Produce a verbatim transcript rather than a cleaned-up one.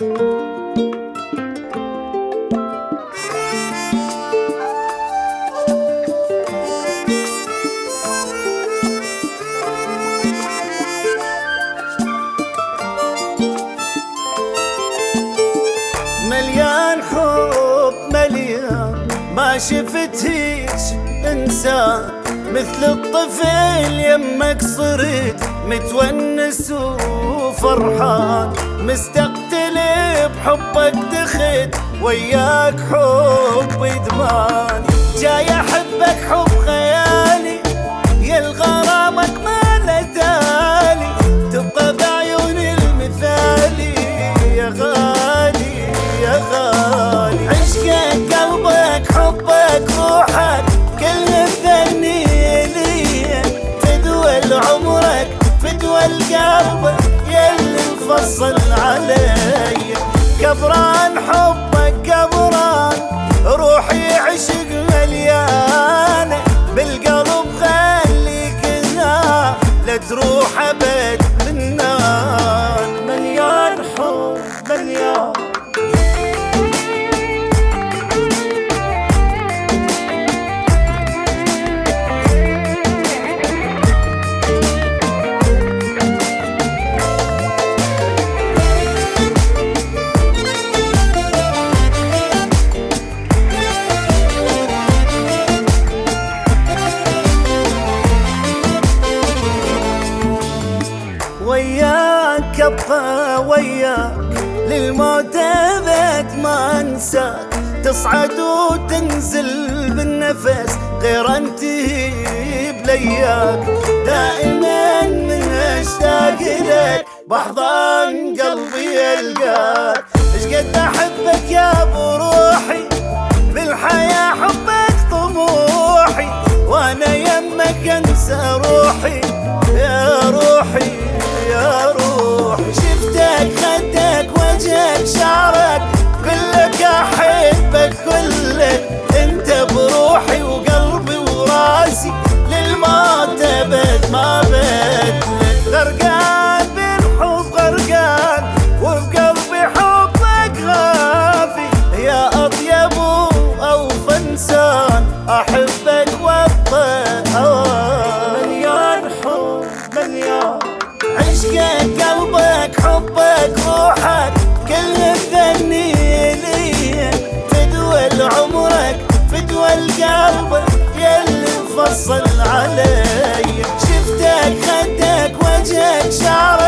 مليان حب مليان، ما شفت هيج انسان مثل الطفل يمك، صرت متونس وفرحان، مستقتل بحبك دخت وياك حب ادمان، جاي احبك حب خيالي يا الغرامك ما له تالي، تبقى بعيوني المثالي يا غالي يا غالي، عشقك قلبك حبك روحك كل الثاني لي، فدوى لعمرك فدوى لقلبك ياللي مفصل علي، كبران حبك كبران روحي عشق مليانة، بالقلب خليك هنا لا تروح ابد منان، مليان حب مليان. وياك ابقى وياك للموت ابد ما انساك، تصعد وتنزل بالنفس غير انتهي بلياك، دائما من اشتاق لك بحضن قلبي القاك، ايش قد احبك يا ابو روحي بالحياة حبك طموحي، وانا يمك انسى روحي يا روحي يا روحي، شفتك خدك وجهك شعرك كلك احبك كلك، انت بروحي وقلبي وراسي للموت ابد ما بدلك، غرقان بالحب غرقان وبقلبي حبك غافي، يا اطيب واوفى انسان احبك وابقى هواك، مليان حب مليان، عشقك قلبك حبك روحك كل الثاني لي، فدوى لعمرك فدوى لقلبك ياللي مفصل علي، شفتك خدك وجهك شعرك